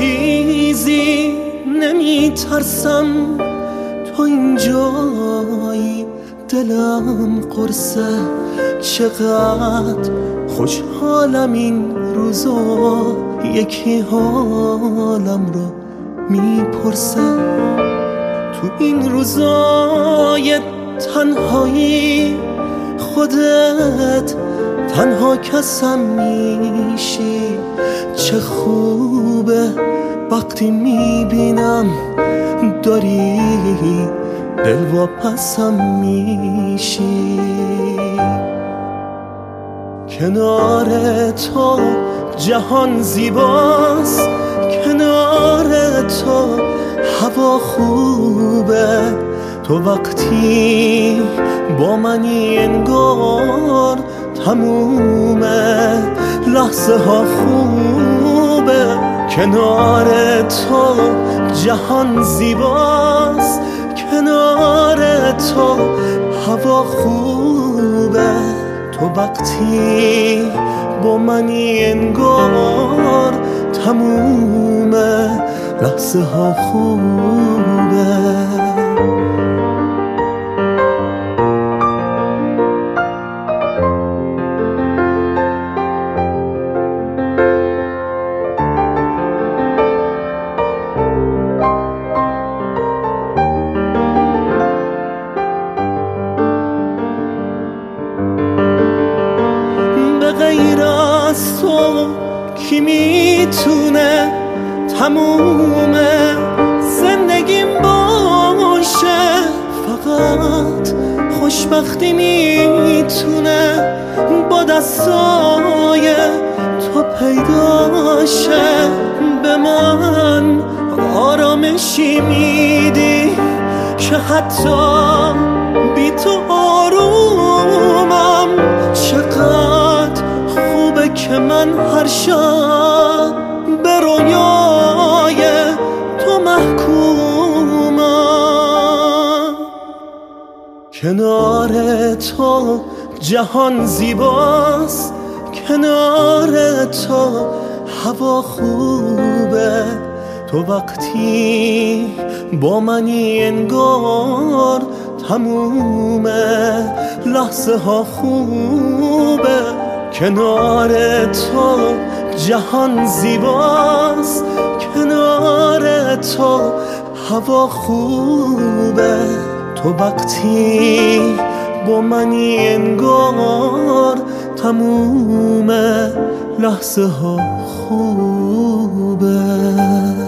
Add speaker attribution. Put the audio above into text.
Speaker 1: چیزی نمی ترسم، تو اینجایی دلم قرصه. چقدر خوشحالم این روزا، یکی حالم رو میپرسه. تو این روزای تنهایی خودت تنها کسم میشی. چه خوبه وقتی میبینم داری دلواپسم میشی. کنار تو جهان زیباست، کنار تو هوا خوبه. تو وقتی با منی انگار تمومه لحظه ها خوبه. کنار تو جهان زیباست، کنار تو هوا خوبه. تو وقتی با منی انگار تمومه لحظه ها خوبه. غیر از تو کی میتونه تموم زندگیم باشه؟ فقط خوشبختی میتونه با دستای تو پیداشه. به من آرامشی میدی که حتی بی تو آرومم. چقدر خوبه که من هر شب به رویای تو محکومم. کنار تو جهان زیباست، کنار تو هوا خوبه. تو وقتی با منی انگار تمومه لحظه ها خوبه. کنار تو جهان زیباست، کنار تو هوا خوبه. تو وقتی با منی انگار تمومه لحظه ها خوبه.